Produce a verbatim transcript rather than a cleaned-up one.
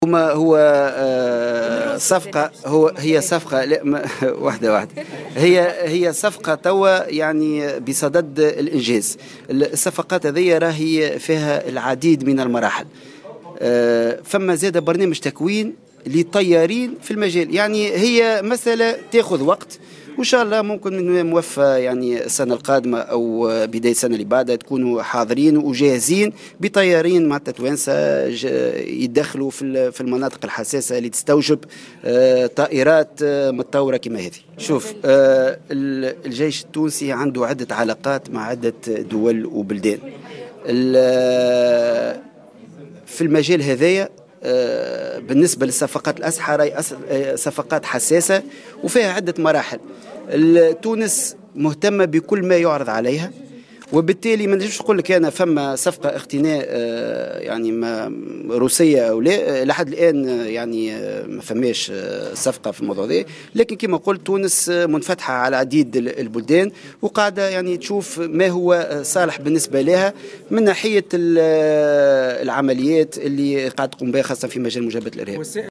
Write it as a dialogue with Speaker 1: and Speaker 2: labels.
Speaker 1: هما هو آه، صفقة هو هي صفقة لا ما- واحدة واحدة هي هي صفقة توا يعني بصدد الإنجاز. الصفقات هذه راهي فيها العديد من المراحل. آه، فما زاد برنامج تكوين لطيارين في المجال، يعني هي مسألة تأخذ وقت، وإن شاء الله ممكن من موفى يعني السنة القادمة أو بداية السنة اللي بعدها تكونوا حاضرين وجاهزين بطيارين مع توانسة يدخلوا في في المناطق الحساسة اللي تستوجب آه، طائرات آه، متطورة كما هذه. شوف، آه، الجيش التونسي عنده عدة علاقات مع عدة دول وبلدان في المجال هذايا. آه، بالنسبة للصفقات الأسلحة راهي صفقات حساسة وفيها عدة مراحل. تونس مهتمة بكل ما يعرض عليها، وبالتالي ما نجمش نقول لك انا فما صفقه اقتناء آه، يعني ما روسيه او لا لحد الان، آه، يعني آه، ما فماش آه، صفقه في الموضوع ده. لكن كما قلت تونس آه، منفتحه على عديد البلدان، وقاعده يعني تشوف ما هو آه، صالح بالنسبه لها من ناحيه العمليات اللي قاعد تقوم بها خاصه في مجال مجابهه الارهاب.